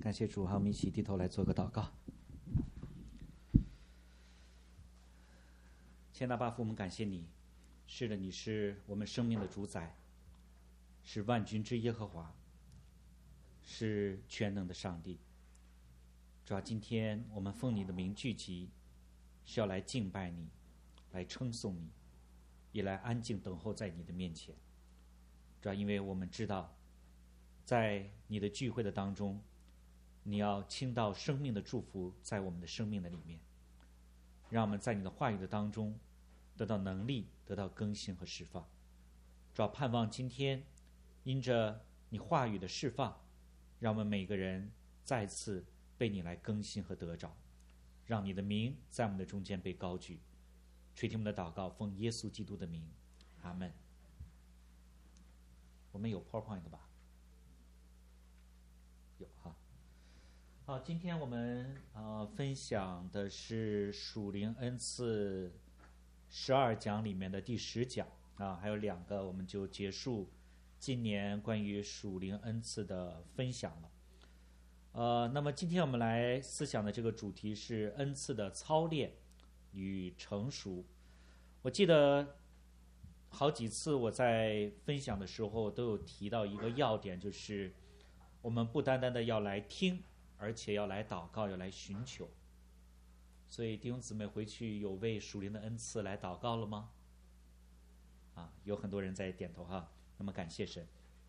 感谢主，好，我们一起低头来做个祷告。天父爸父，我们感谢你，是的，你是我们生命的主宰，是万军之耶和华，是全能的上帝。主要今天我们奉你的名聚集，是要来敬拜你，来称颂你，也来安静等候在你的面前。主要因为我们知道，在你的聚会的当中，你要倾倒生命的祝福在我们的生命的里面，让我们在你的话语的当中得到能力，得到更新和释放。主要盼望今天因着你话语的释放，让我们每个人再次被你来更新和得着，让你的名在我们的中间被高举。垂听我们的祷告，奉耶稣基督的名，阿们。我们有 PowerPoint 吧？有哈。好，今天我们分享的是属灵恩赐12讲里面的第10讲啊，还有2个我们就结束今年关于属灵恩赐的分享了。那么今天我们来思想的这个主题是恩赐的操练与成熟。我记得好几次我在分享的时候都有提到一个要点，就是我们不单单的要来听，而且要来祷告，要来寻求。所以弟兄姊妹回去有为属灵的恩赐来祷告了吗？有很多人在点头哈，那么感谢神。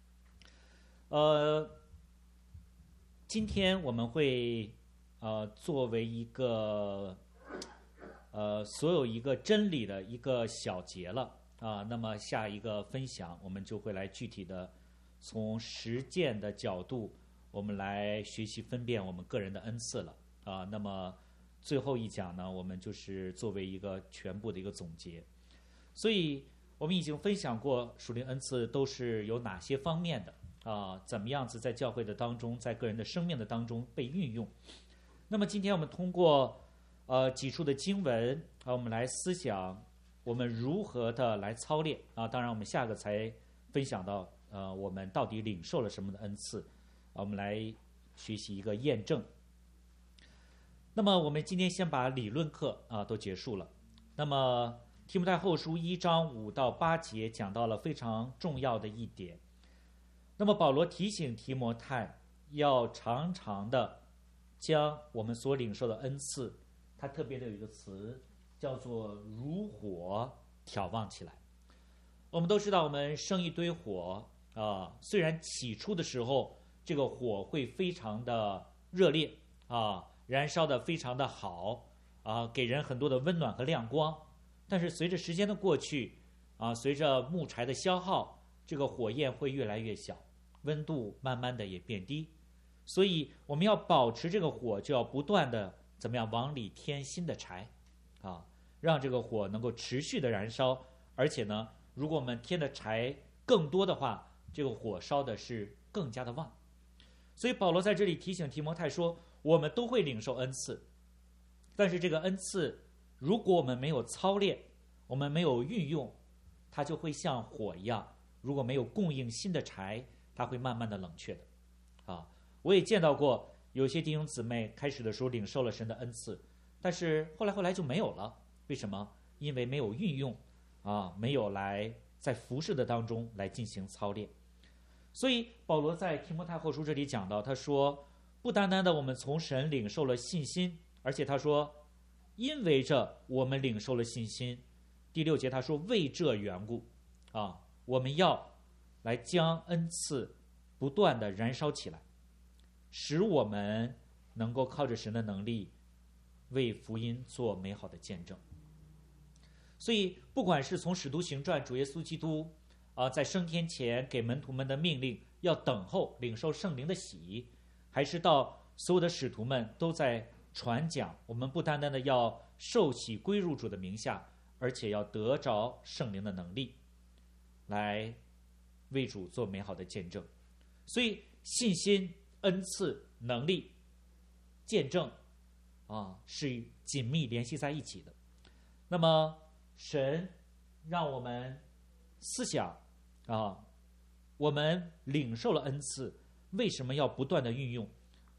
今天我们会作为一个所有一个真理的一个小节了那么下一个分享我们就会来具体的从实践的角度，我们来学习分辨我们个人的恩赐了那么最后一讲呢，我们就是作为一个全部的一个总结。所以我们已经分享过属灵恩赐都是有哪些方面的怎么样子在教会的当中，在个人的生命的当中被运用。那么今天我们通过几处的经文我们来思想我们如何的来操练当然我们下个才分享到我们到底领受了什么的恩赐我们来学习一个验证。那么我们今天先把理论课都结束了。那么提摩太后书1章5到8节讲到了非常重要的一点。那么保罗提醒提摩太要常常的将我们所领受的恩赐，他特别的有一个词叫做如火挑旺起来。我们都知道我们生一堆火虽然起初的时候这个火会非常的热烈燃烧的非常的好给人很多的温暖和亮光，但是随着时间的过去随着木柴的消耗，这个火焰会越来越小，温度慢慢的也变低。所以我们要保持这个火，就要不断的怎么样往里添新的柴让这个火能够持续的燃烧。而且呢，如果我们添的柴更多的话，这个火烧的是更加的旺。所以保罗在这里提醒提摩太说，我们都会领受恩赐，但是这个恩赐如果我们没有操练，我们没有运用，它就会像火一样，如果没有供应新的柴，它会慢慢的冷却的我也见到过有些弟兄姊妹开始的时候领受了神的恩赐，但是后来就没有了。为什么？因为没有运用没有来在服事的当中来进行操练。所以保罗在提摩太后书这里讲到，他说不单单的我们从神领受了信心，而且他说因为着我们领受了信心，第6节他说为这缘故我们要来将恩赐不断的燃烧起来，使我们能够靠着神的能力为福音做美好的见证。所以不管是从使徒行传主耶稣基督在升天前给门徒们的命令要等候领受圣灵的洗，还是到所有的使徒们都在传讲我们不单单的要受洗归入主的名下，而且要得着圣灵的能力来为主做美好的见证。所以信心、恩赐、能力、见证是紧密联系在一起的。那么神让我们思想我们领受了恩赐，为什么要不断的运用？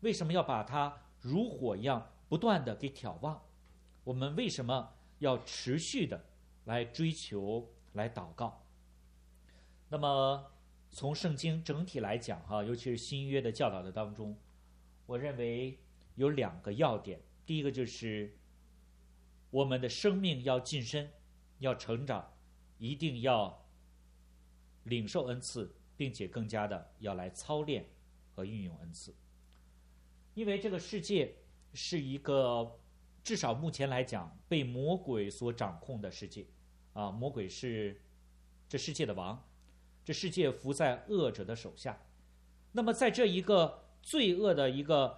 为什么要把它如火一样不断的给挑旺？我们为什么要持续的来追求、来祷告？那么从圣经整体来讲尤其是新约的教导的当中，我认为有2个要点。第一个就是我们的生命要晋升，要成长，一定要领受恩赐，并且更加的要来操练和运用恩赐。因为这个世界是一个至少目前来讲被魔鬼所掌控的世界魔鬼是这世界的王，这世界服在恶者的手下。那么在这一个罪恶的一个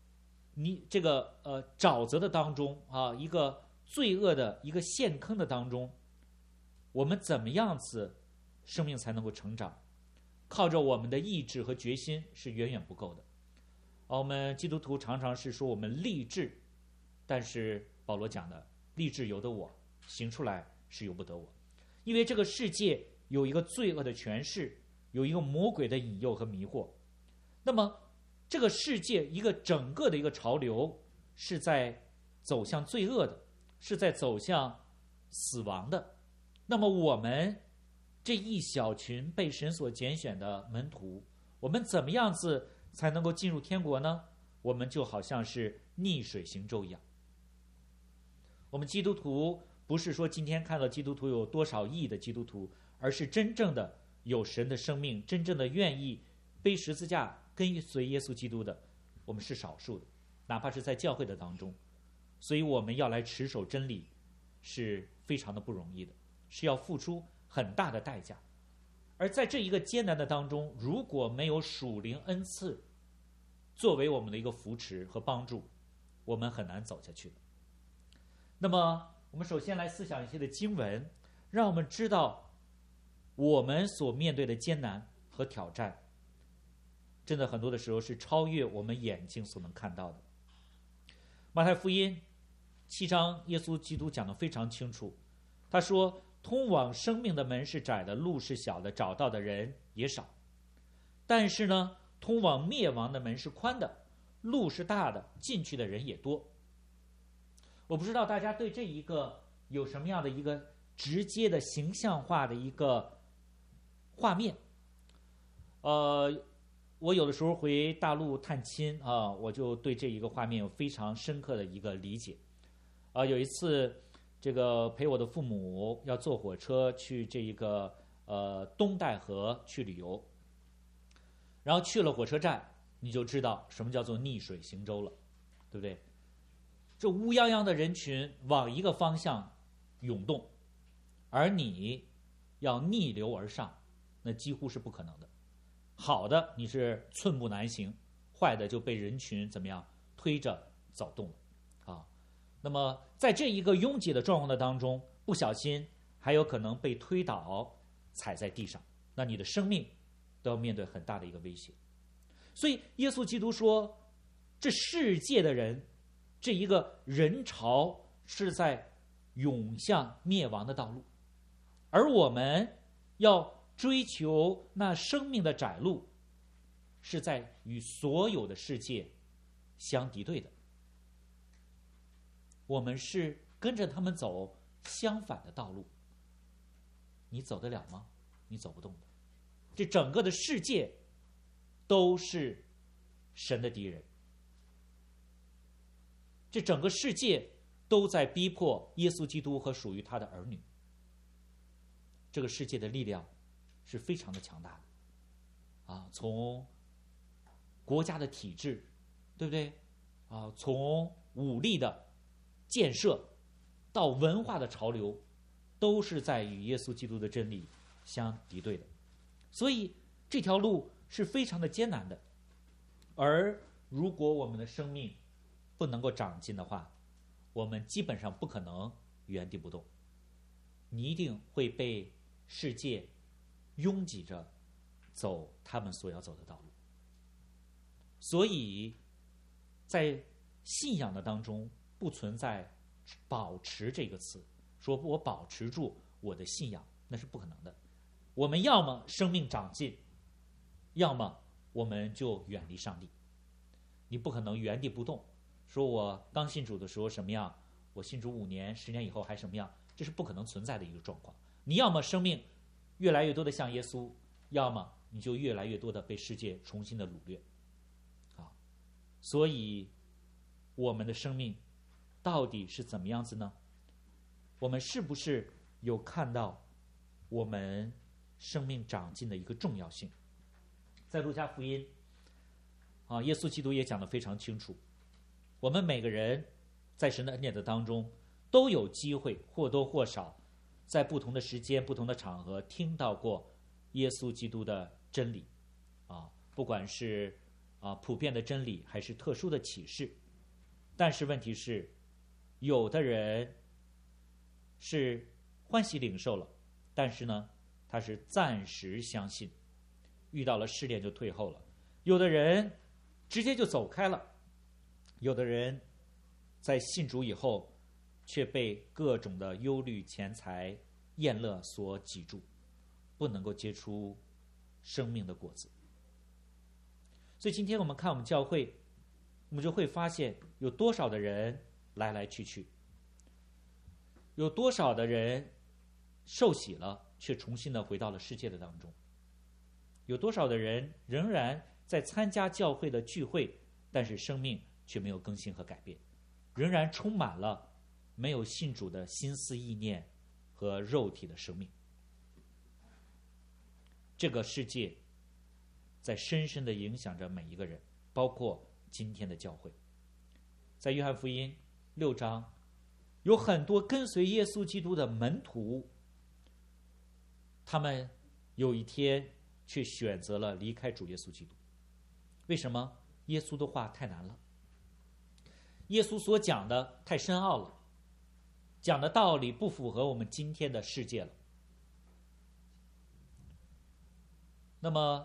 沼泽的当中一个罪恶的一个陷坑的当中，我们怎么样子生命才能够成长？靠着我们的意志和决心是远远不够的。我们基督徒常常是说我们立志，但是保罗讲的立志由得我，行出来是由不得我。因为这个世界有一个罪恶的权势，有一个魔鬼的引诱和迷惑。那么这个世界一个整个的一个潮流是在走向罪恶的，是在走向死亡的。那么我们这一小群被神所拣选的门徒，我们怎么样子才能够进入天国呢？我们就好像是逆水行舟一样。我们基督徒不是说今天看到基督徒有多少亿的基督徒，而是真正的有神的生命，真正的愿意背十字架跟随耶稣基督的，我们是少数的，哪怕是在教会的当中。所以我们要来持守真理是非常的不容易的，是要付出很大的代价。而在这一个艰难的当中，如果没有属灵恩赐作为我们的一个扶持和帮助，我们很难走下去。那么我们首先来思想一些的经文，让我们知道我们所面对的艰难和挑战真的很多的时候是超越我们眼睛所能看到的。马太福音7章，耶稣基督讲得非常清楚，他说通往生命的门是窄的，路是小的，找到的人也少。但是呢，通往灭亡的门是宽的，路是大的，进去的人也多。我不知道大家对这一个有什么样的一个直接的形象化的一个画面。我有的时候回大陆探亲我就对这一个画面有非常深刻的一个理解。有一次这个陪我的父母要坐火车去这一个东戴河去旅游，然后去了火车站，你就知道什么叫做逆水行舟了，对不对？这乌泱泱的人群往一个方向涌动，而你要逆流而上，那几乎是不可能的。好的你是寸步难行，坏的就被人群怎么样推着走动了那么在这一个拥挤的状况的当中，不小心还有可能被推倒，踩在地上，那你的生命都要面对很大的一个威胁。所以耶稣基督说，这世界的人，这一个人潮是在涌向灭亡的道路，而我们要追求那生命的窄路，是在与所有的世界相敌对的。我们是跟着他们走相反的道路，你走得了吗？你走不动的。这整个的世界都是神的敌人，这整个世界都在逼迫耶稣基督和属于他的儿女。这个世界的力量是非常的强大的从国家的体制，对不对从武力的建设到文化的潮流，都是在与耶稣基督的真理相敌对的。所以这条路是非常的艰难的，而如果我们的生命不能够长进的话，我们基本上不可能原地不动，你一定会被世界拥挤着走他们所要走的道路。所以在信仰的当中不存在保持这个词，说我保持住我的信仰，那是不可能的。我们要么生命长进，要么我们就远离上帝。 你不可能原地不动，说我刚信主的时候什么样，我信主5年、10年以后还什么样，这是不可能存在的一个状况。你要么生命越来越多的像耶稣，要么你就越来越多的被世界重新的掳掠。所以我们的生命到底是怎么样子呢？我们是不是有看到我们生命长进的一个重要性？在路加福音耶稣基督也讲得非常清楚，我们每个人在神的恩典的当中都有机会或多或少在不同的时间、不同的场合听到过耶稣基督的真理不管是普遍的真理还是特殊的启示。但是问题是，有的人是欢喜领受了，但是呢他是暂时相信，遇到了试炼就退后了。有的人直接就走开了，有的人在信主以后却被各种的忧虑、钱财、厌乐所挤住，不能够结出生命的果子。所以今天我们看我们教会，我们就会发现有多少的人来来去去，有多少的人受洗了却重新的回到了世界的当中，有多少的人仍然在参加教会的聚会，但是生命却没有更新和改变，仍然充满了没有信主的心思意念和肉体的生命。这个世界在深深地影响着每一个人，包括今天的教会。在约翰福音6章，有很多跟随耶稣基督的门徒，他们有一天却选择了离开主耶稣基督。为什么？耶稣的话太难了，耶稣所讲的太深奥了，讲的道理不符合我们今天的世界了。那么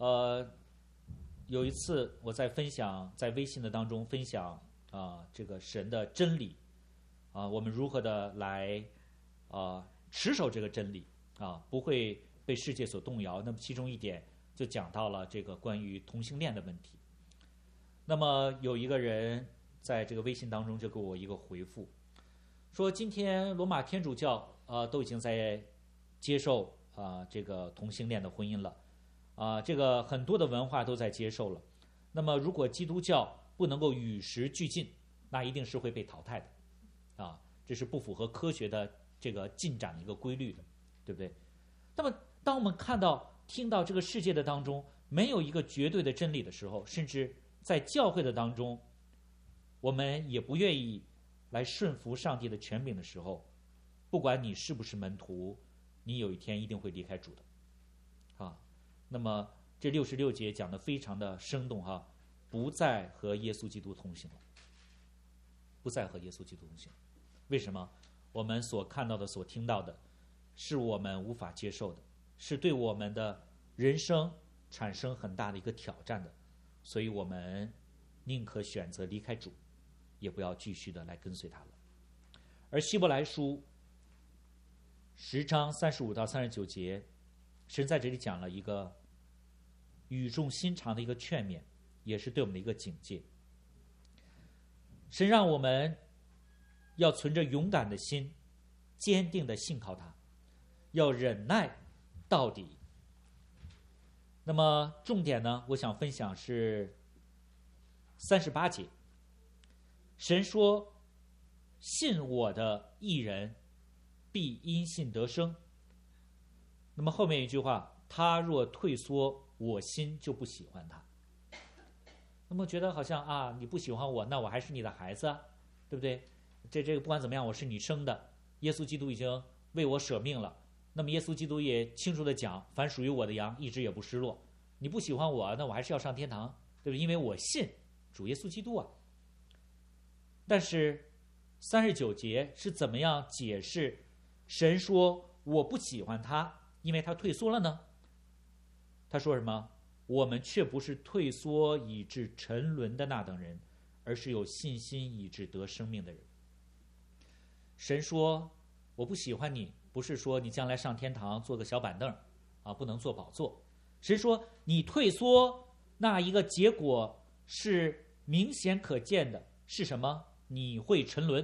有一次我在微信的当中分享这个神的真理我们如何的来持守这个真理不会被世界所动摇。那么其中一点就讲到了这个关于同性恋的问题。那么有一个人在这个微信当中就给我一个回复，说今天罗马天主教都已经在接受这个同性恋的婚姻了这个很多的文化都在接受了。那么如果基督教不能够与时俱进，那一定是会被淘汰的这是不符合科学的这个进展的一个规律的，对不对？那么当我们听到这个世界的当中没有一个绝对的真理的时候，甚至在教会的当中我们也不愿意来顺服上帝的权柄的时候，不管你是不是门徒，你有一天一定会离开主的那么这66节讲得非常的生动不再和耶稣基督同行了，不再和耶稣基督同行。为什么？我们所看到的、所听到的，是我们无法接受的，是对我们的人生产生很大的一个挑战的，所以我们宁可选择离开主，也不要继续的来跟随他了。而希伯来书10章35到39节，神在这里讲了一个语重心长的一个劝勉，也是对我们的一个警戒。神让我们要存着勇敢的心，坚定的信靠他，要忍耐到底。那么重点呢，我想分享是38节，神说信我的义人必因信得生。那么后面一句话，他若退缩，我心就不喜欢他。那么觉得好像你不喜欢我，那我还是你的孩子对不对？这个不管怎么样，我是你生的，耶稣基督已经为我舍命了。那么耶稣基督也清楚的讲，凡属于我的羊一直也不失落。你不喜欢我，那我还是要上天堂，对不对？因为我信主耶稣基督但是39节是怎么样解释神说我不喜欢他，因为他退缩了呢？他说什么？我们却不是退缩以致沉沦的那等人，而是有信心以致得生命的人。神说我不喜欢你，不是说你将来上天堂坐个小板凳不能坐宝座。神说你退缩，那一个结果是明显可见的是什么？你会沉沦。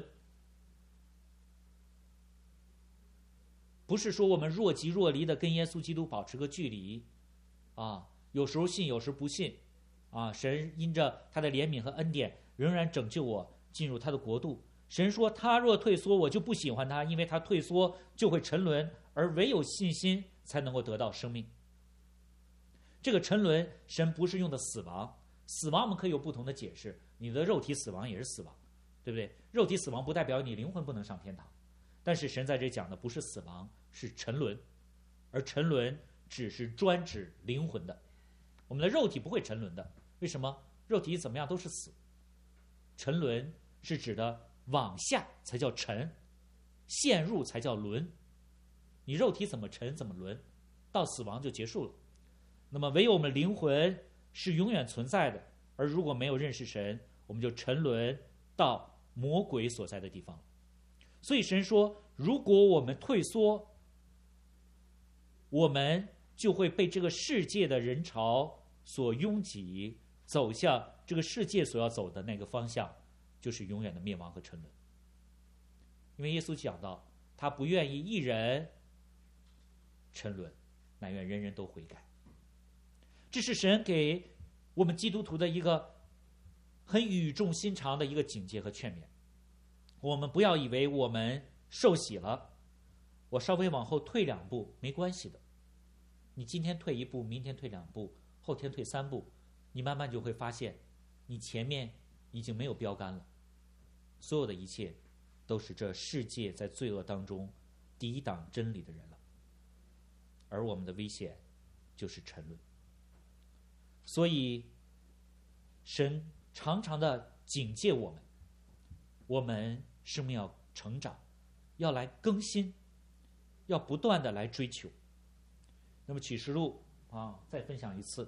不是说我们若即若离的跟耶稣基督保持个距离啊，有时候信，有时不信啊。神因着他的怜悯和恩典，仍然拯救我进入他的国度。神说他若退缩，我就不喜欢他，因为他退缩就会沉沦，而唯有信心才能够得到生命。这个沉沦，神不是用的死亡，死亡我们可以有不同的解释，你的肉体死亡也是死亡，对不对？肉体死亡不代表你灵魂不能上天堂，但是神在这讲的不是死亡，是沉沦，而沉沦只是专指灵魂的，我们的肉体不会沉沦的。为什么？肉体怎么样都是死，沉沦是指的往下才叫沉，陷入才叫沦。你肉体怎么沉怎么沦，到死亡就结束了。那么唯有我们灵魂是永远存在的，而如果没有认识神，我们就沉沦到魔鬼所在的地方。所以神说，如果我们退缩，我们就会被这个世界的人潮所拥挤，走向这个世界所要走的那个方向，就是永远的灭亡和沉沦。因为耶稣讲到，他不愿意一人沉沦，乃愿人人都悔改。这是神给我们基督徒的一个很语重心长的一个警戒和劝勉。我们不要以为我们受洗了，我稍微往后退2步没关系的。你今天退1步，明天退2步，后天退3步，你慢慢就会发现，你前面已经没有标杆了。所有的一切都是这世界在罪恶当中抵挡真理的人了，而我们的危险就是沉沦。所以神常常的警戒我们，我们生命要成长，要来更新，要不断的来追求。那么启示录再分享一次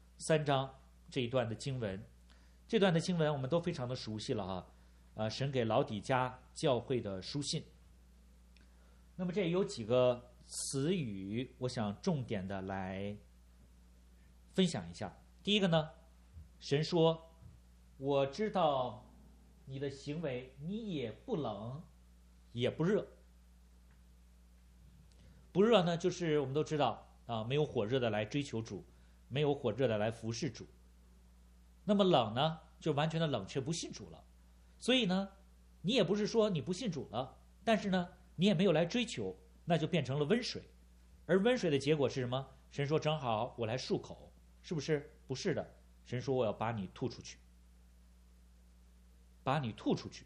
3章这一段的经文。这段的经文我们都非常的熟悉了神给老底嘉教会的书信。那么这有几个词语我想重点的来分享一下。第一个呢，神说，我知道你的行为，你也不冷也不热。不热呢，就是我们都知道没有火热的来追求主，没有火热的来服侍主。那么冷呢，就完全的冷却不信主了。所以呢，你也不是说你不信主了，但是呢，你也没有来追求，那就变成了温水。而温水的结果是什么？神说正好我来漱口，是不是？不是的，神说我要把你吐出去，把你吐出去。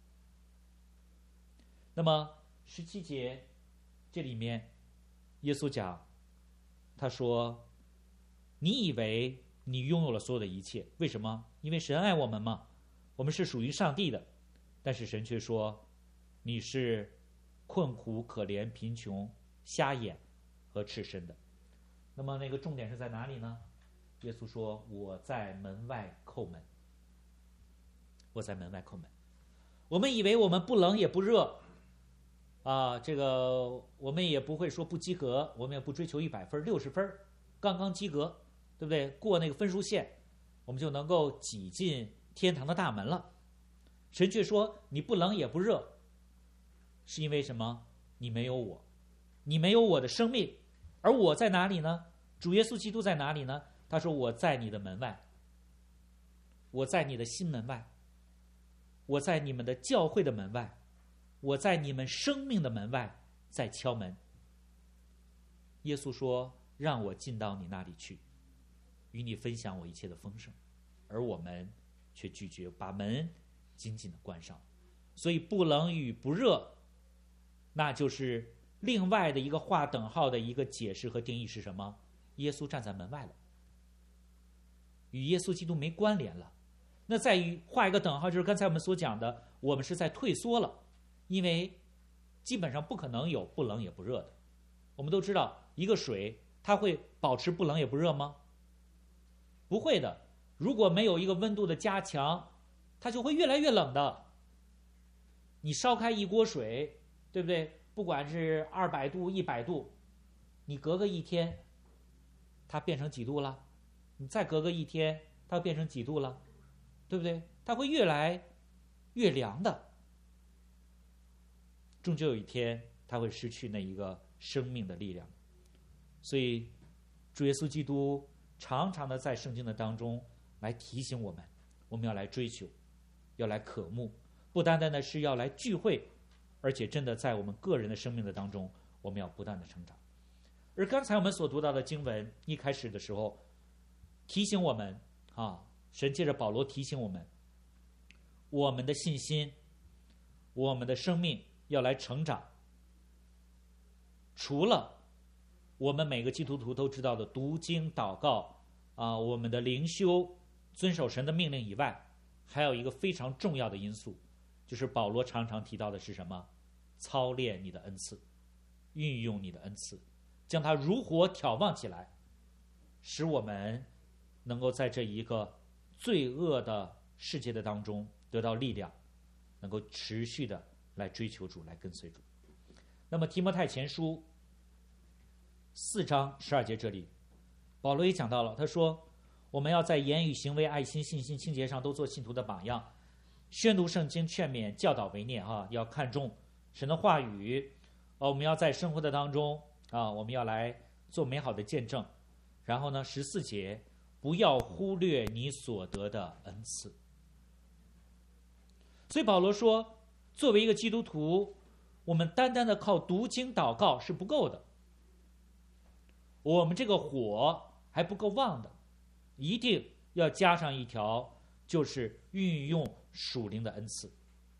那么17节这里面耶稣讲，他说，你以为你拥有了所有的一切，为什么？因为神爱我们嘛，我们是属于上帝的。但是神却说，你是困苦可怜贫穷瞎眼和赤身的。那么那个重点是在哪里呢？耶稣说，我在门外叩门，我在门外叩门。我们以为我们不冷也不热这个我们也不会说不及格，我们也不追求100分60分刚刚及格，对不对？过那个分数线，我们就能够挤进天堂的大门了。神却说，你不冷也不热，是因为什么？你没有我，你没有我的生命。而我在哪里呢？主耶稣基督在哪里呢？他说，我在你的门外，我在你的心门外，我在你们的教会的门外，我在你们生命的门外在敲门。耶稣说，让我进到你那里去，与你分享我一切的丰盛。而我们却拒绝，把门紧紧的关上。所以不冷与不热，那就是另外的一个划等号的一个解释和定义是什么？耶稣站在门外了，与耶稣基督没关联了。那在于画一个等号，就是刚才我们所讲的，我们是在退缩了，因为基本上不可能有不冷也不热的。我们都知道，一个水它会保持不冷也不热吗？不会的。如果没有一个温度的加强，它就会越来越冷的。你烧开一锅水，对不对？不管是200度、100度，你隔个1天，它变成几度了？你再隔个1天，它变成几度了？ 对不对？它会越来越凉的，终究有一天它会失去那一个生命的力量。所以主耶稣基督常常的在圣经的当中来提醒我们，我们要来追求，要来渴慕，不单单的是要来聚会，而且真的在我们个人的生命的当中，我们要不断的成长。而刚才我们所读到的经文一开始的时候提醒我们神借着保罗提醒我们，我们的信心，我们的生命要来成长，除了我们每个基督徒都知道的读经祷告我们的灵修遵守神的命令以外，还有一个非常重要的因素，就是保罗常常提到的是什么？操练你的恩赐，运用你的恩赐，将它如火挑旺起来，使我们能够在这一个罪恶的世界的当中得到力量，能够持续的来追求主，来跟随主。那么提摩太前书4章12节这里，保罗也讲到了，他说我们要在言语行为爱心信心清洁上都做信徒的榜样，宣读圣经劝勉教导为念要看重神的话语我们要在生活的当中我们要来做美好的见证。然后呢14节，不要忽略你所得的恩赐。所以保罗说，作为一个基督徒，我们单单的靠读经祷告是不够的，我们这个火还不够旺的，一定要加上一条，就是运用属灵的恩赐。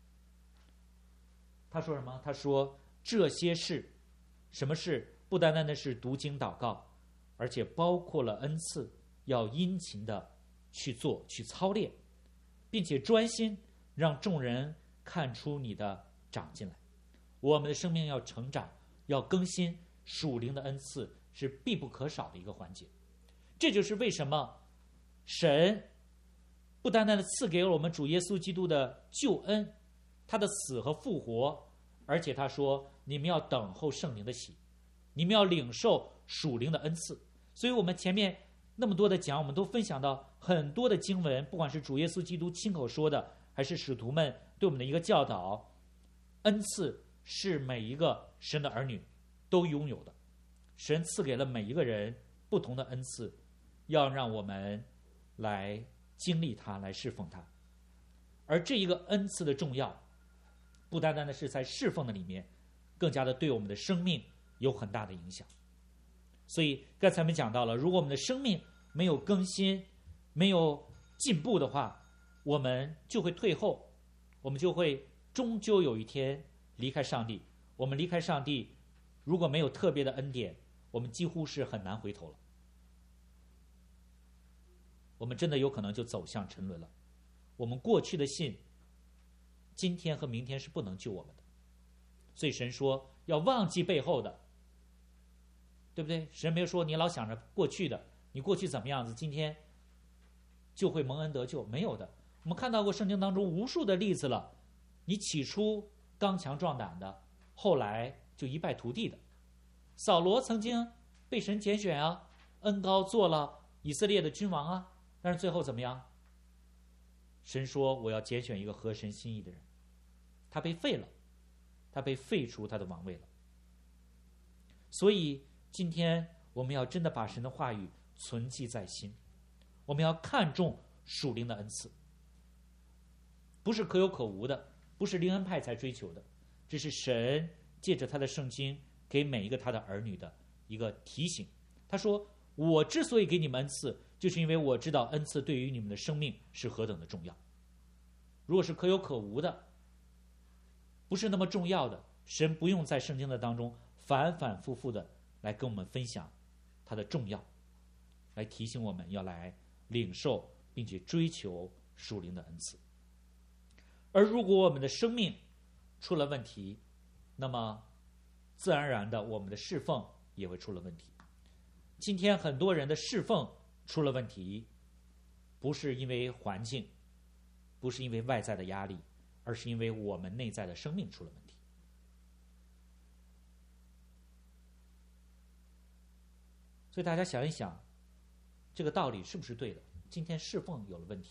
他说什么？他说这些事，什么事？不单单的是读经祷告，而且包括了恩赐，要殷勤的去做去操练，并且专心让众人看出你的长进来。我们的生命要成长，要更新，属灵的恩赐是必不可少的一个环节。这就是为什么神不单单的赐给了我们主耶稣基督的救恩，他的死和复活，而且他说你们要等候圣灵的喜，你们要领受属灵的恩赐。所以我们前面那么多的讲，我们都分享到很多的经文，不管是主耶稣基督亲口说的，还是使徒们对我们的一个教导，恩赐是每一个神的儿女都拥有的。神赐给了每一个人不同的恩赐，要让我们来经历它，来侍奉它。而这一个恩赐的重要，不单单的是在侍奉的里面，更加的对我们的生命有很大的影响。所以刚才我们讲到了，如果我们的生命没有更新，没有进步的话，我们就会退后，我们就会终究有一天离开上帝。我们离开上帝，如果没有特别的恩典，我们几乎是很难回头了。我们真的有可能就走向沉沦了。我们过去的信，今天和明天是不能救我们的。所以神说要忘记背后的，对不对？神没有说你老想着过去的，你过去怎么样子，今天就会蒙恩得救，没有的。我们看到过圣经当中无数的例子了，你起初刚强壮胆的，后来就一败涂地的。扫罗曾经被神拣选恩膏做了以色列的君王但是最后怎么样？神说我要拣选一个合神心意的人，他被废了，他被废除他的王位了。所以今天我们要真的把神的话语存记在心，我们要看重属灵的恩赐，不是可有可无的，不是灵恩派才追求的，这是神借着他的圣经给每一个他的儿女的一个提醒。他说我之所以给你们恩赐，就是因为我知道恩赐对于你们的生命是何等的重要。如果是可有可无的，不是那么重要的，神不用在圣经的当中反反复复的来跟我们分享它的重要，来提醒我们要来领受并且追求属灵的恩赐。而如果我们的生命出了问题，那么自然而然的我们的侍奉也会出了问题。今天很多人的侍奉出了问题，不是因为环境，不是因为外在的压力，而是因为我们内在的生命出了问题。所以大家想一想，这个道理是不是对的？今天侍奉有了问题，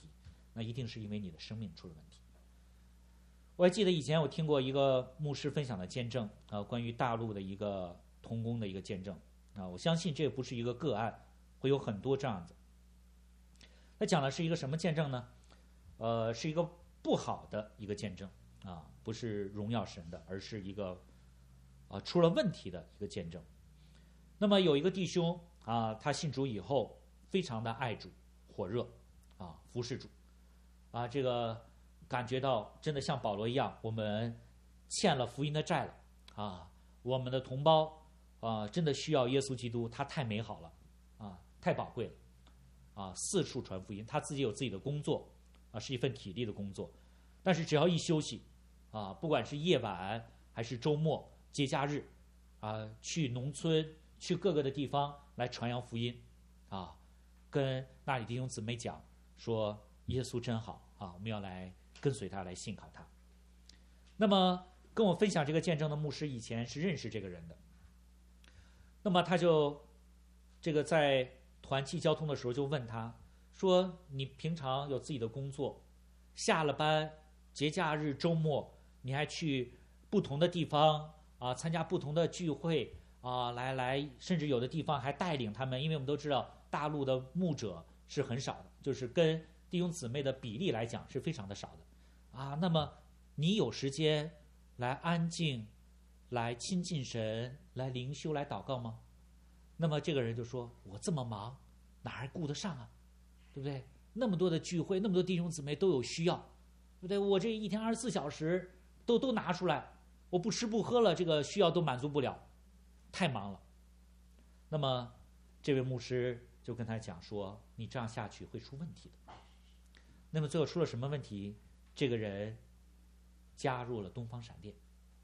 那一定是因为你的生命出了问题。我还记得以前我听过一个牧师分享的见证关于大陆的一个同工的一个见证我相信这不是一个个案，会有很多这样子。他讲的是一个什么见证呢？是一个不好的一个见证不是荣耀神的，而是一个出了问题的一个见证。那么有一个弟兄他信主以后非常的爱主，火热服侍主这个感觉到真的像保罗一样，我们欠了福音的债了我们的同胞真的需要耶稣基督，他太美好了太宝贵了四处传福音。他自己有自己的工作是一份体力的工作，但是只要一休息不管是夜晚还是周末节假日去农村去各个的地方来传扬福音跟那里弟兄姊妹讲说耶稣真好我们要来跟随他，来信靠他。那么跟我分享这个见证的牧师以前是认识这个人的，那么他就这个在团契交通的时候就问他说，你平常有自己的工作，下了班节假日周末你还去不同的地方参加不同的聚会来甚至有的地方还带领他们，因为我们都知道大陆的牧者是很少的，就是跟弟兄姊妹的比例来讲是非常的少的那么你有时间来安静，来亲近神，来灵修，来祷告吗？那么这个人就说，我这么忙哪还顾得上对不对？那么多的聚会，那么多弟兄姊妹都有需要，对不对？我这一天24小时都拿出来，我不吃不喝了，这个需要都满足不了，太忙了。那么这位牧师就跟他讲说，你这样下去会出问题的。那么最后出了什么问题？这个人加入了东方闪电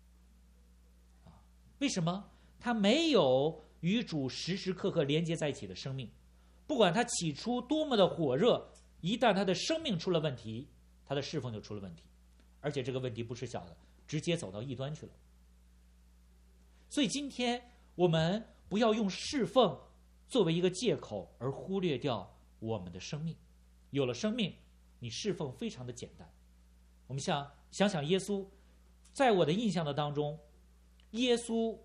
为什么？他没有与主时时刻刻连接在一起的生命，不管他起初多么的火热，一旦他的生命出了问题，他的侍奉就出了问题，而且这个问题不是小的，直接走到异端去了。所以今天我们不要用侍奉作为一个借口而忽略掉我们的生命。有了生命，你侍奉非常的简单。我们想想耶稣，在我的印象的当中，耶稣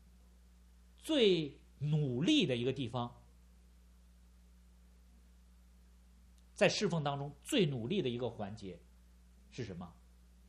最努力的一个地方，在侍奉当中最努力的一个环节是什么？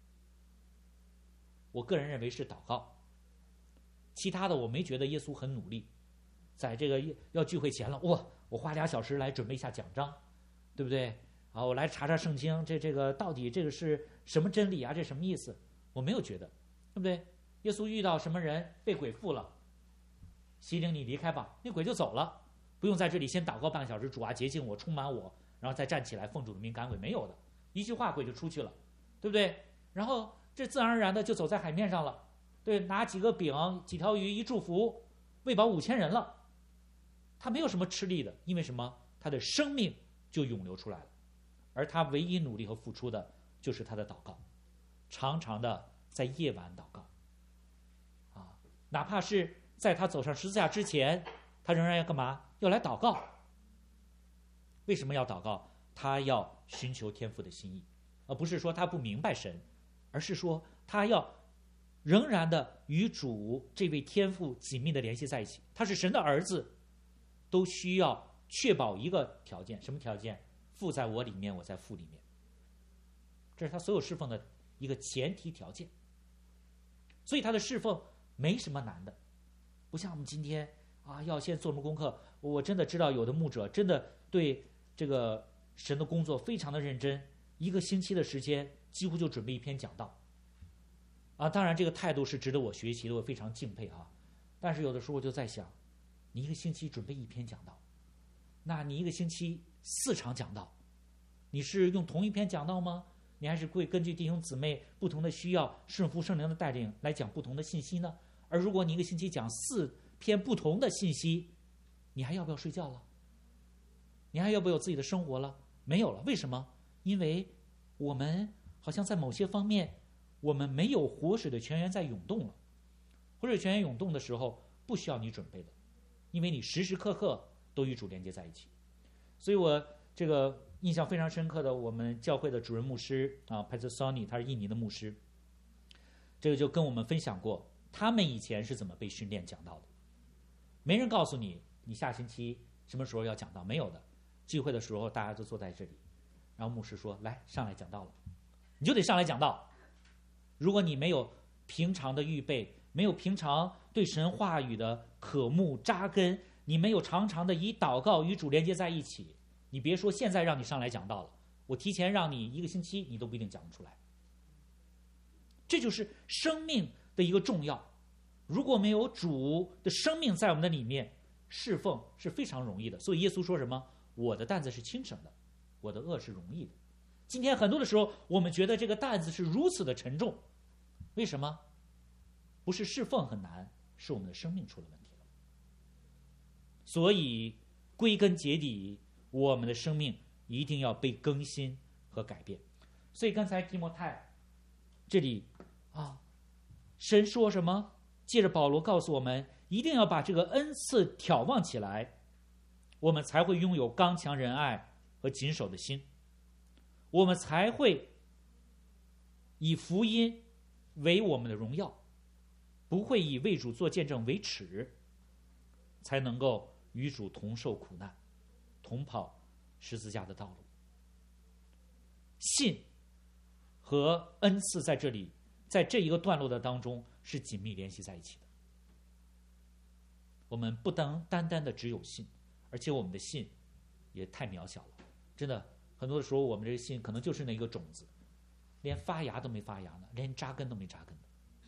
我个人认为是祷告。其他的我没觉得耶稣很努力，在这个要聚会前了，我花2小时来准备一下讲章，对不对我来查查圣经，这个到底这个是什么真理这什么意思？我没有觉得，对不对？耶稣遇到什么人被鬼附了，西灵你离开吧，那鬼就走了，不用在这里先祷告半个小时，主洁净我，充满我，然后再站起来奉主的名赶鬼，没有的，一句话鬼就出去了，对不对？然后这自然而然的就走在海面上了，对，拿几个饼几条鱼一祝福，喂饱5000人了。他没有什么吃力的，因为什么？他的生命就涌流出来了，而他唯一努力和付出的就是他的祷告，常常的在夜晚祷告哪怕是在他走上十字架之前，他仍然要干嘛？要来祷告。为什么要祷告？他要寻求天父的心意，而不是说他不明白神，而是说他要仍然的与主这位天父紧密的联系在一起。他是神的儿子，都需要确保一个条件，什么条件？父在我里面，我在父里面，这是他所有侍奉的一个前提条件。所以他的侍奉没什么难的，不像我们今天要先做什么功课。我真的知道有的牧者真的对这个神的工作非常的认真，1个星期的时间几乎就准备一篇讲道当然这个态度是值得我学习的，我非常敬佩但是有的时候我就在想，你1个星期准备1篇讲道，那你1个星期4场讲道，你是用同一篇讲道吗？你还是会根据弟兄姊妹不同的需要，顺服圣灵的带领来讲不同的信息呢？而如果你1个星期讲4篇不同的信息，你还要不要睡觉了？你还要不要有自己的生活了？没有了。为什么？因为我们好像在某些方面我们没有活水的泉源在涌动了。活水泉源涌动的时候不需要你准备的，因为你时时刻刻都与主连接在一起。所以我这个印象非常深刻的，我们教会的主任牧师啊 Pastor Sonny， 他是印尼的牧师，这个就跟我们分享过，他们以前是怎么被训练讲道的。没人告诉你，你下星期什么时候要讲道，没有的。聚会的时候，大家都坐在这里，然后牧师说：“来，上来讲道了。”你就得上来讲道。如果你没有平常的预备，没有平常对神话语的渴慕扎根，你没有常常的以祷告与主连接在一起，你别说现在让你上来讲道了，我提前让你1个星期，你都不一定讲得出来。这就是生命的一个重要。如果没有主的生命在我们的里面，侍奉是非常容易的。所以耶稣说什么？我的担子是轻省的，我的轭是容易的。今天很多的时候，我们觉得这个担子是如此的沉重，为什么？不是侍奉很难，是我们的生命出了问题了。所以归根结底，我们的生命一定要被更新和改变。所以刚才提摩太这里神说什么？借着保罗告诉我们，一定要把这个恩赐挑旺起来，我们才会拥有刚强仁爱和谨守的心，我们才会以福音为我们的荣耀，不会以为主做见证为耻，才能够与主同受苦难，同跑十字架的道路。信和恩赐在这里，在这一个段落的当中是紧密联系在一起的。我们不单单的只有信，而且我们的信也太渺小了，真的，很多的时候我们这个信可能就是那一个种子，连发芽都没发芽呢，连扎根都没扎根呢。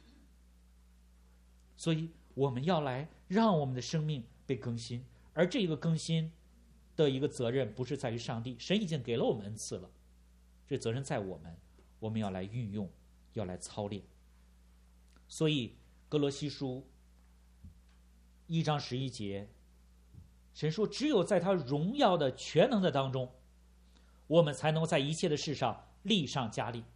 所以我们要来让我们的生命被更新，而这个更新的一个责任不是在于上帝，神已经给了我们恩赐了，这责任在我们，我们要来运用，要来操练。所以哥罗西书1章11节，神说只有在他荣耀的全能的当中，我们才能在一切的事上力上加力。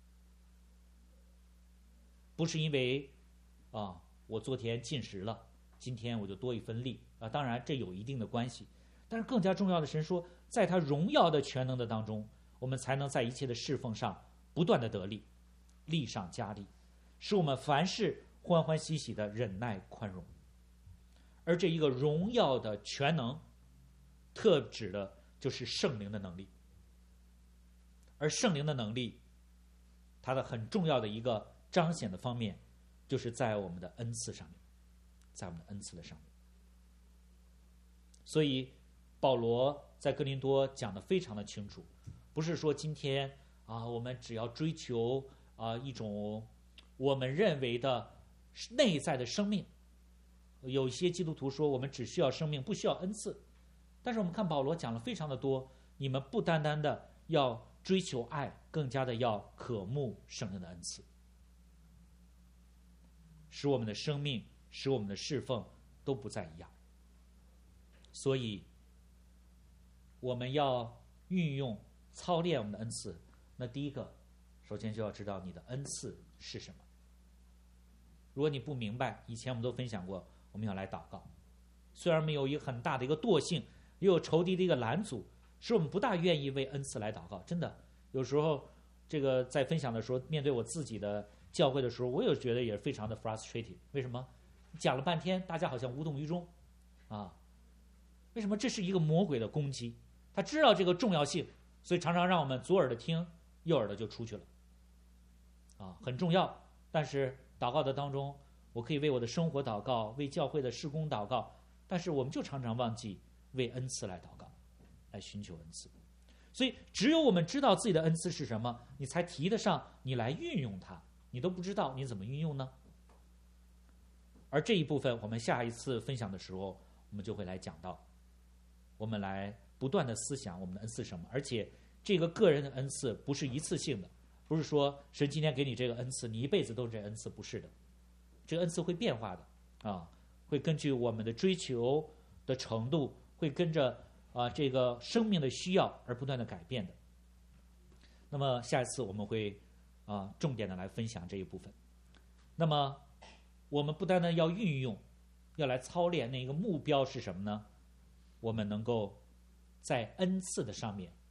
不是因为我昨天进食了，今天我就多一分力当然这有一定的关系，但是更加重要的，神说在他荣耀的全能的当中，我们才能在一切的侍奉上不断的得力，力上加力，使我们凡事欢欢喜喜的忍耐宽容。而这一个荣耀的全能特指的就是圣灵的能力，而圣灵的能力它的很重要的一个彰显的方面就是在我们的恩赐上面，在我们的恩赐的上面。所以保罗在哥林多讲得非常的清楚，不是说今天我们只要追求一种我们认为的内在的生命。有一些基督徒说我们只需要生命，不需要恩赐，但是我们看保罗讲了非常的多，你们不单单的要追求爱，更加的要渴慕圣灵的恩赐，使我们的生命，使我们的侍奉都不再一样。所以我们要运用操练我们的恩赐，那第一个首先就要知道你的恩赐是什么。如果你不明白，以前我们都分享过，我们要来祷告。虽然没有一个很大的一个惰性，也有仇敌的一个拦阻，使我们不大愿意为恩赐来祷告。真的，有时候这个在分享的时候，面对我自己的教会的时候，我也觉得也非常的 frustrated。为什么？讲了半天，大家好像无动于衷为什么？这是一个魔鬼的攻击，他知道这个重要性，所以常常让我们左耳的听，右耳的就出去了很重要。但是祷告的当中，我可以为我的生活祷告，为教会的事工祷告，但是我们就常常忘记为恩赐来祷告，来寻求恩赐。所以只有我们知道自己的恩赐是什么，你才提得上你来运用它，你都不知道你怎么运用呢？而这一部分我们下一次分享的时候，我们就会来讲到，我们来不断的思想我们的恩赐是什么。而且这个个人的恩赐不是一次性的，不是说神今天给你这个恩赐，你一辈子都是这恩赐，不是的。这个恩赐会变化的会根据我们的追求的程度，会跟着这个生命的需要而不断的改变的。那么下一次我们会重点的来分享这一部分。那么我们不单单要运用，要来操练，那一个目标是什么呢？我们能够在恩赐的上面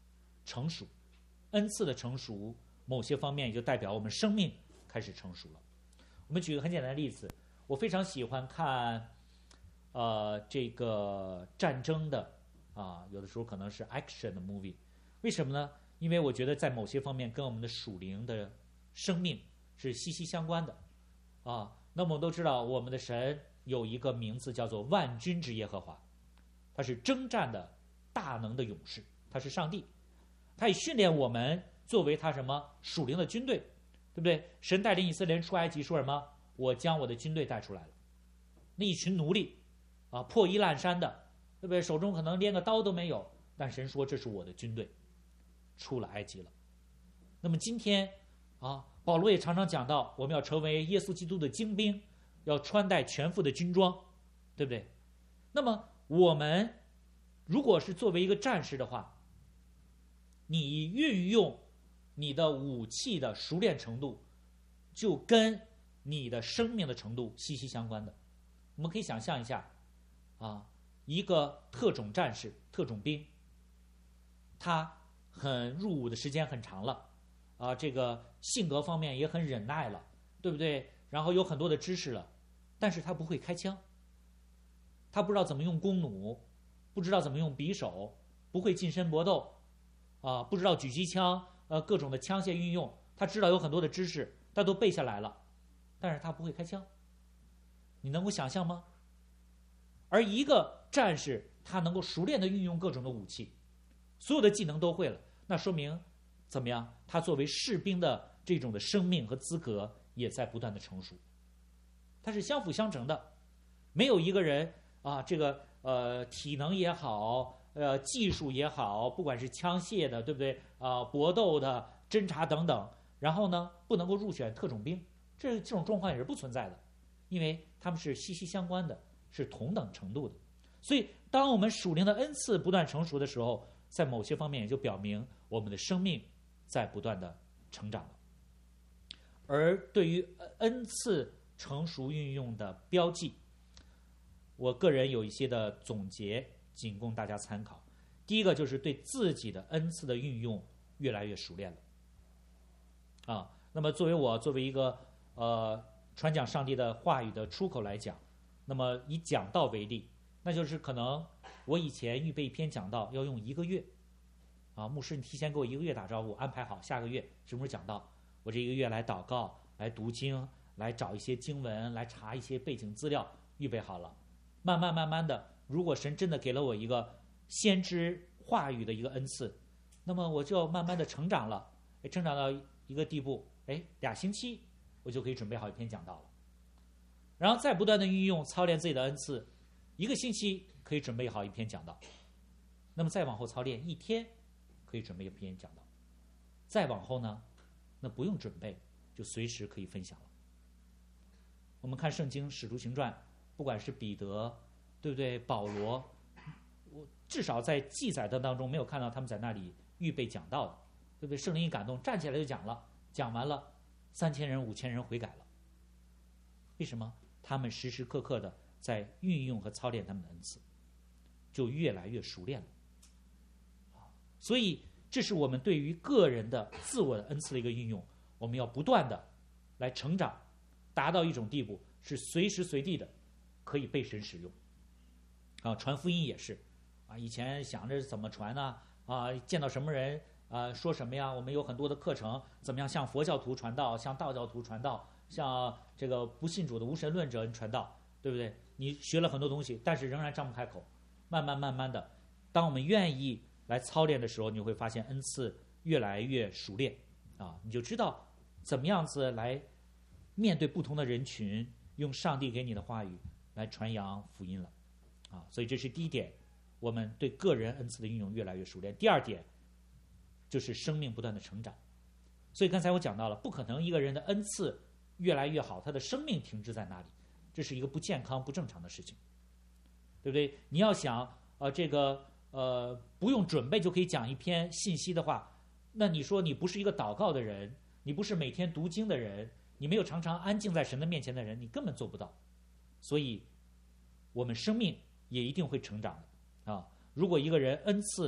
成熟，恩赐的成熟，某些方面也就代表我们生命开始成熟了。我们举个很简单的例子，我非常喜欢看这个战争的有的时候可能是 action 的 movie， 为什么呢？因为我觉得在某些方面跟我们的属灵的生命是息息相关的那么我们都知道，我们的神有一个名字叫做万军之耶和华，他是征战的大能的勇士，他是上帝，他也训练我们作为他什么属灵的军队，对不对？神带领以色列人出埃及说什么？我将我的军队带出来了，那一群奴隶破衣烂衫的，对不对？手中可能连个刀都没有，但神说这是我的军队出了埃及了。那么今天保罗也常常讲到，我们要成为耶稣基督的精兵，要穿戴全副的军装，对不对？那么我们如果是作为一个战士的话，你运用你的武器的熟练程度，就跟你的生命的程度息息相关的。我们可以想象一下一个特种战士、特种兵，他入伍的时间很长了这个性格方面也很忍耐了，对不对？然后有很多的知识了，但是他不会开枪，他不知道怎么用弓弩，不知道怎么用匕首，不会近身搏斗不知道狙击枪各种的枪械运用，他知道有很多的知识，他都背下来了，但是他不会开枪。你能够想象吗？而一个战士，他能够熟练的运用各种的武器，所有的技能都会了，那说明怎么样？他作为士兵的这种的生命和资格也在不断的成熟，它是相辅相成的。没有一个人这个体能也好，技术也好，不管是枪械的，对不对？搏斗的、侦察等等，然后呢，不能够入选特种兵，这种状况也是不存在的，因为他们是息息相关的，是同等程度的。所以，当我们属灵的恩赐不断成熟的时候，在某些方面也就表明我们的生命在不断的成长了。而对于恩赐成熟运用的标记，我个人有一些的总结，仅供大家参考。第一个就是对自己的恩赐的运用越来越熟练了那么作为一个传讲上帝的话语的出口来讲，那么以讲道为例，那就是可能我以前预备一篇讲道要用1个月牧师你提前给我1个月打招呼，安排好下个月什么时候讲道，我这1个月来祷告，来读经，来找一些经文，来查一些背景资料，预备好了，慢慢的，如果神真的给了我一个先知话语的一个恩赐，那么我就慢慢的成长了，成长到一个地步，2星期我就可以准备好一篇讲道了，然后再不断的运用操练自己的恩赐，1个星期可以准备好一篇讲道，那么再往后操练1天可以准备一篇讲道，再往后呢，那不用准备就随时可以分享了。我们看圣经使徒行传，不管是彼得，对不对？保罗，我至少在记载的当中没有看到他们在那里预备讲道的，对不对？圣灵一感动，站起来就讲了，讲完了，3000人、5000人悔改了。为什么？他们时时刻刻的在运用和操练他们的恩赐，就越来越熟练了。所以，这是我们对于个人的自我的恩赐的一个运用，我们要不断的来成长，达到一种地步，是随时随地的可以被神使用。传福音也是，以前想着怎么传呢？见到什么人说什么呀？我们有很多的课程，怎么样向佛教徒传道，向道教徒传道，向这个不信主的无神论者传道，对不对？你学了很多东西，但是仍然张不开口。慢慢的，当我们愿意来操练的时候，你会发现恩赐越来越熟练你就知道怎么样子来面对不同的人群，用上帝给你的话语来传扬福音了所以这是第一点，我们对个人恩赐的运用越来越熟练。第二点就是生命不断的成长。所以刚才我讲到了，不可能一个人的恩赐越来越好，他的生命停滞在那里，这是一个不健康不正常的事情，对不对？你要想不用准备就可以讲一篇信息的话，那你说你不是一个祷告的人，你不是每天读经的人，你没有常常安静在神的面前的人，你根本做不到。所以我们生命也一定会成长的如果一个人恩赐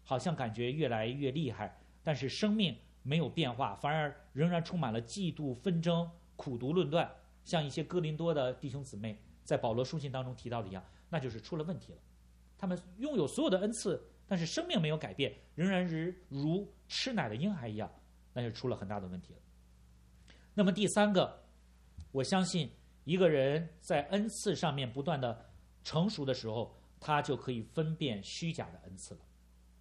好像感觉越来越厉害，但是生命没有变化，反而仍然充满了嫉妒、纷争、苦毒论断，像一些哥林多的弟兄姊妹在保罗书信当中提到的一样，那就是出了问题了。他们拥有所有的恩赐，但是生命没有改变，仍然是如吃奶的婴孩一样，那就出了很大的问题了。那么第三个，我相信一个人在恩赐上面不断的成熟的时候，他就可以分辨虚假的恩赐了。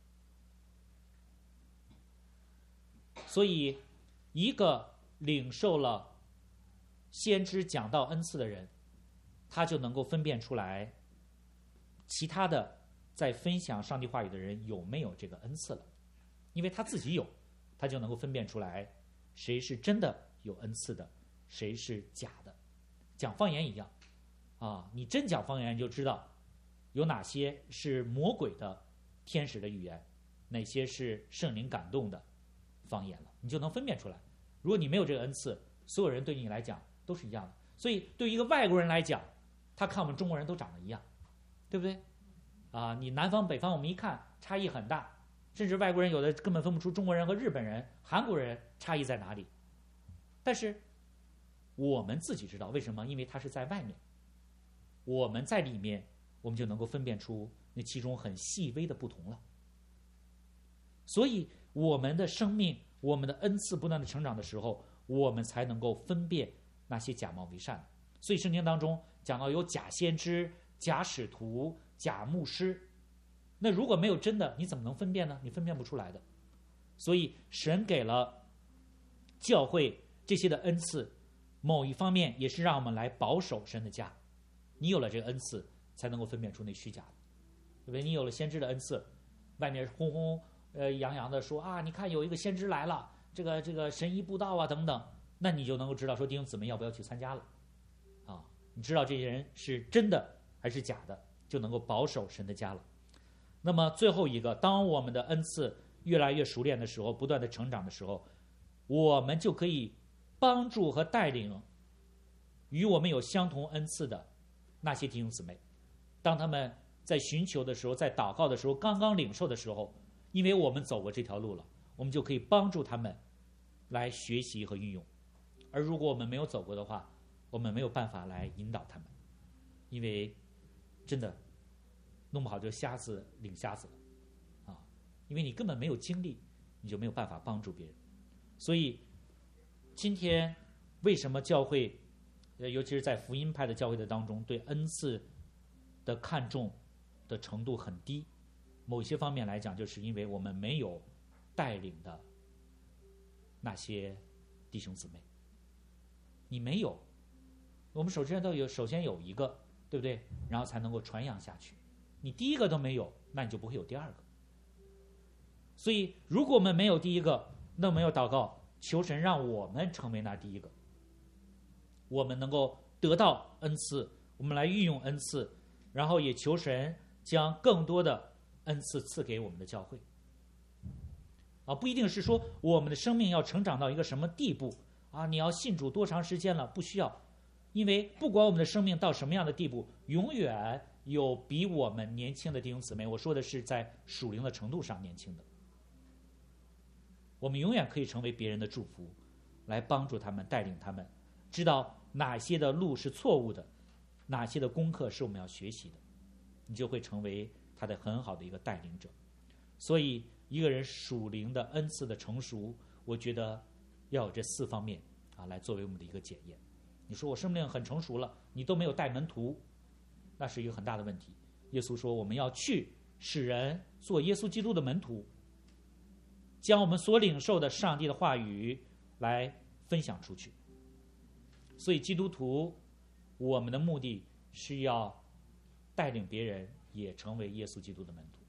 所以一个领受了先知讲道恩赐的人，他就能够分辨出来其他的在分享上帝话语的人有没有这个恩赐了。因为他自己有，他就能够分辨出来谁是真的有恩赐的，谁是假的。讲方言一样啊，你真讲方言就知道有哪些是魔鬼的天使的语言，哪些是圣灵感动的方言了，你就能分辨出来。如果你没有这个恩赐，所有人对你来讲都是一样的。所以对于一个外国人来讲，他看我们中国人都长得一样，对不对啊？你南方北方我们一看差异很大，甚至外国人有的根本分不出中国人和日本人、韩国人差异在哪里。但是我们自己知道，为什么？因为他是在外面，我们在里面，我们就能够分辨出那其中很细微的不同了。所以我们的生命，我们的恩赐不断的成长的时候，我们才能够分辨那些假冒为善的。所以圣经当中讲到有假先知、假使徒、假牧师，那如果没有真的，你怎么能分辨呢？你分辨不出来的。所以神给了教会这些的恩赐，某一方面也是让我们来保守神的家。你有了这个恩赐，才能够分辨出那虚假的，对不对？你有了先知的恩赐，外面轰轰洋洋的说啊，你看有一个先知来了，这个神医布道啊等等，那你就能够知道说弟兄姊妹要不要去参加了啊？你知道这些人是真的还是假的，就能够保守神的家了。那么最后一个，当我们的恩赐越来越熟练的时候，不断的成长的时候，我们就可以帮助和带领与我们有相同恩赐的那些弟兄姊妹，当他们在寻求的时候，在祷告的时候，刚刚领受的时候，因为我们走过这条路了，我们就可以帮助他们来学习和运用。而如果我们没有走过的话，我们没有办法来引导他们，因为真的弄不好就瞎子领瞎子了啊！因为你根本没有经历，你就没有办法帮助别人。所以今天为什么教会尤其是在福音派的教会的当中，对恩赐的看重的程度很低，某些方面来讲，就是因为我们没有带领的那些弟兄姊妹。你没有，我们首先有一个，对不对？然后才能够传扬下去。你第一个都没有，那你就不会有第二个。所以如果我们没有第一个，那我们要祷告，求神让我们成为那第一个，我们能够得到恩赐，我们来运用恩赐，然后也求神将更多的恩赐赐给我们的教会。不一定是说我们的生命要成长到一个什么地步啊，你要信主多长时间了，不需要。因为不管我们的生命到什么样的地步，永远有比我们年轻的弟兄姊妹，我说的是在属灵的程度上年轻的，我们永远可以成为别人的祝福，来帮助他们，带领他们，知道哪些的路是错误的，哪些的功课是我们要学习的，你就会成为他的很好的一个带领者。所以一个人属灵的恩赐的成熟，我觉得要有这4方面来作为我们的一个检验。你说我生命很成熟了，你都没有带门徒，那是一个很大的问题。耶稣说我们要去使人做耶稣基督的门徒，将我们所领受的上帝的话语来分享出去。所以基督徒，我们的目的是要带领别人也成为耶稣基督的门徒。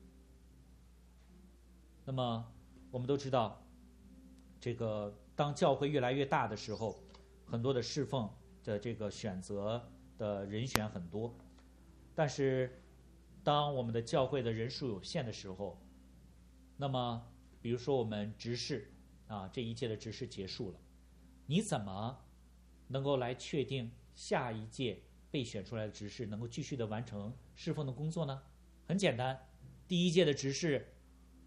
那么我们都知道，这个当教会越来越大的时候，很多的侍奉的这个选择的人选很多，但是当我们的教会的人数有限的时候，那么比如说我们执事这一届的执事结束了，你怎么能够来确定下一届被选出来的执事能够继续的完成侍奉的工作呢？很简单，第一届的执事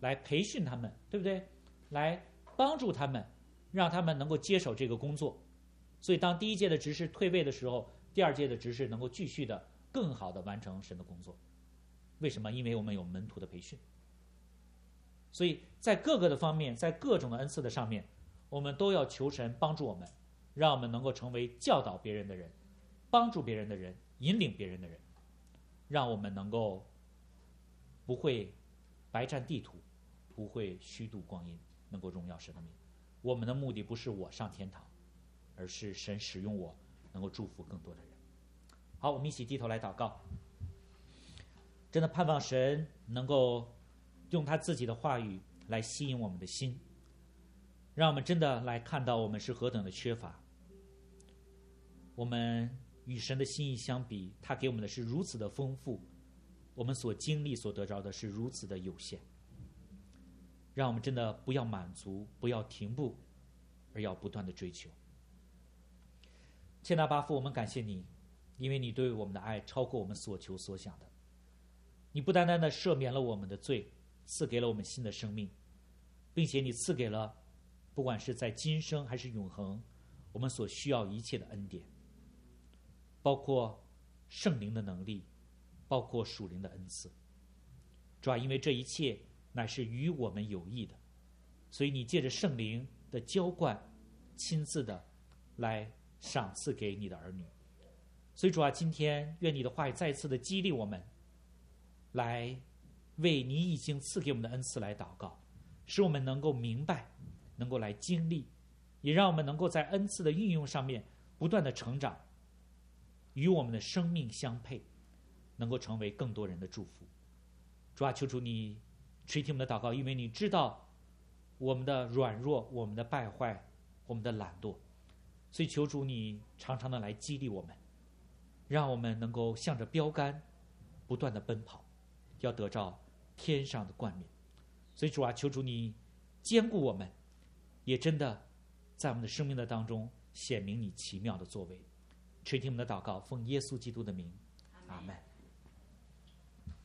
来培训他们，对不对？来帮助他们，让他们能够接手这个工作。所以当第一届的执事退位的时候，第二届的执事能够继续的更好的完成神的工作。为什么？因为我们有门徒的培训。所以在各个的方面，在各种的恩赐的上面，我们都要求神帮助我们，让我们能够成为教导别人的人，帮助别人的人，引领别人的人，让我们能够不会白占地土，不会虚度光阴，能够荣耀神的名。我们的目的不是我上天堂，而是神使用我，能够祝福更多的人。好，我们一起低头来祷告。真的盼望神能够用他自己的话语来吸引我们的心，让我们真的来看到我们是何等的缺乏。我们与神的心意相比，他给我们的是如此的丰富，我们所经历所得着的是如此的有限。让我们真的不要满足，不要停步，而要不断的追求。千大巴父，我们感谢你，因为你对我们的爱超过我们所求所想的。你不单单的赦免了我们的罪，赐给了我们新的生命，并且你赐给了不管是在今生还是永恒，我们所需要一切的恩典，包括圣灵的能力，包括属灵的恩赐。主要因为这一切乃是与我们有益的，所以你借着圣灵的浇灌，亲自的来赏赐给你的儿女。所以主啊，今天愿你的话语再一次的激励我们，来为你已经赐给我们的恩赐来祷告，使我们能够明白，能够来经历，也让我们能够在恩赐的运用上面不断的成长，与我们的生命相配，能够成为更多人的祝福。主啊，求主你垂听我们的祷告，因为你知道我们的软弱，我们的败坏，我们的懒惰，所以求主你常常的来激励我们，让我们能够向着标杆不断的奔跑，要得着天上的冠冕。所以主啊，求主你坚固我们，也真的在我们的生命的当中显明你奇妙的作为。垂听我们的祷告，奉耶稣基督的名，阿们。